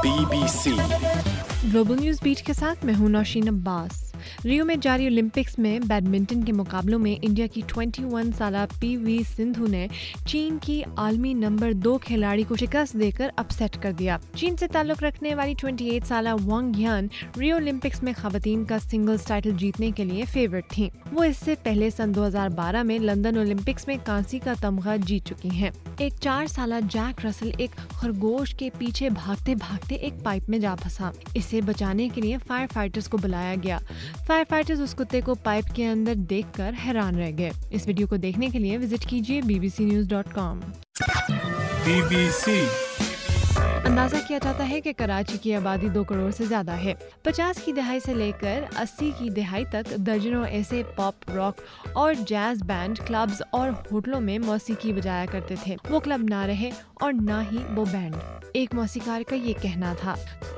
BBC global news beat के साथ मैं हूं नौशीन अब्बास। रियो में जारी ओलंपिक्स में बैडमिंटन के मुकाबलों में इंडिया की 21 साला पीवी सिंधु ने चीन की आलमी नंबर 2 खिलाड़ी को शिकस्त देकर अपसेट कर दिया। चीन से ताल्लुक रखने वाली 28 साला वांग यान रियो ओलंपिक्स में खवातीन का सिंगल्स टाइटल जीतने के लिए फेवरेट थीं। वो इससे पहले सन 2012 में लंदन ओलंपिक्स में कांसी का तमगा जीत चुकी हैं। एक 4 साला जैक रसल एक खरगोश के पीछे भागते भागते एक पाइप में जा फंसा। इसे बचाने के लिए फायर फाइटर्स को बुलाया गया। फायर फाइटर्स उस कुत्ते को पाइप के अंदर देखकर हैरान रह गए। इस वीडियो को देखने के लिए विजिट कीजिए bbcnews.com। BBC अंदाजा किया जाता है कि कराची की आबादी 2 करोड़ से ज्यादा है। 50 की दहाई से लेकर 80 की दहाई तक दर्जनों ऐसे पॉप, रॉक और जैज बैंड क्लब्स और होटलों में मौसीकी बजाया करते थे। वो क्लब ना रहे और ना ही वो बैंड। एक मौसीकार का ये कहना था,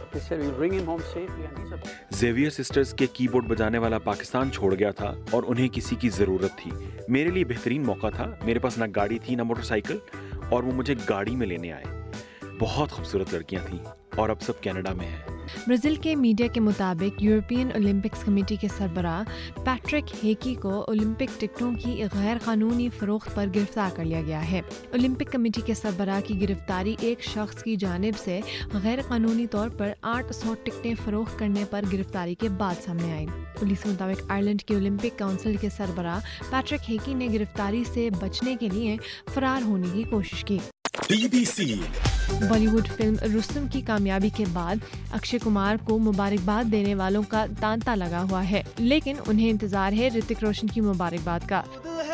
ज़ेवियर सिस्टर्स के कीबोर्ड बजाने वाला पाकिस्तान छोड़ गया था और उन्हें किसी की ज़रूरत थी। मेरे लिए बेहतरीन मौका था। मेरे पास ना गाड़ी थी ना मोटरसाइकिल और वो मुझे गाड़ी में लेने आए। बहुत खूबसूरत लड़कियां थीं और अब सब कनाडा में हैं। ब्राजील के मीडिया के मुताबिक यूरोपियन ओलंपिक्स कमेटी के सरबराह पैट्रिक हेकी को ओलंपिक टिकटों की गैर कानूनी फरोख्त पर गिरफ्तार कर लिया गया है। ओलंपिक कमेटी के सरबराह की गिरफ्तारी एक शख्स की जानिब से गैर कानूनी तौर पर 800 टिकटें फरोख्त करने पर गिरफ्तारी के बाद सामने आई। पुलिस के मुताबिक आयरलैंड के ओलंपिक काउंसिल के सरबराह पैट्रिक हेकी ने गिरफ्तारी से बचने के लिए फरार होने की कोशिश की। BBC बॉलीवुड फिल्म रुस्तम की कामयाबी के बाद अक्षय कुमार को मुबारकबाद देने वालों का तांता लगा हुआ है, लेकिन उन्हें इंतजार है ऋतिक रोशन की मुबारकबाद का।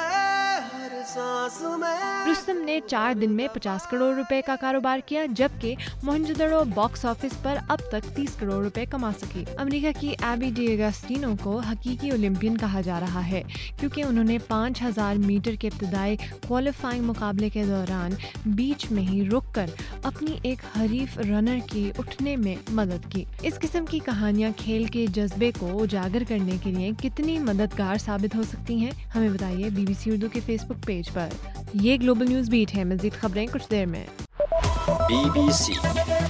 रुस्तम ने 4 दिन में 50 करोड़ रुपए का कारोबार किया, जबकि मोहनजोदड़ो बॉक्स ऑफिस पर अब तक 30 करोड़ रुपए कमा सकी। अमेरिका की एबी डिएगोस्टिनो को हकीकी ओलंपियन कहा जा रहा है, क्योंकि उन्होंने 5000 मीटर के इब्तदाई क्वालिफाइंग मुकाबले के दौरान बीच में ही रुककर अपनी एक हरीफ रनर की उठने में मदद की। इस किस्म की कहानियां खेल के जज्बे को उजागर करने के लिए कितनी मददगार साबित हो सकती हैं, हमें बताइए BBC उर्दू के फेसबुक पेज पर। ये ग्लोबल न्यूज़ बीट है। मज़ीद खबरें कुछ देर में। BBC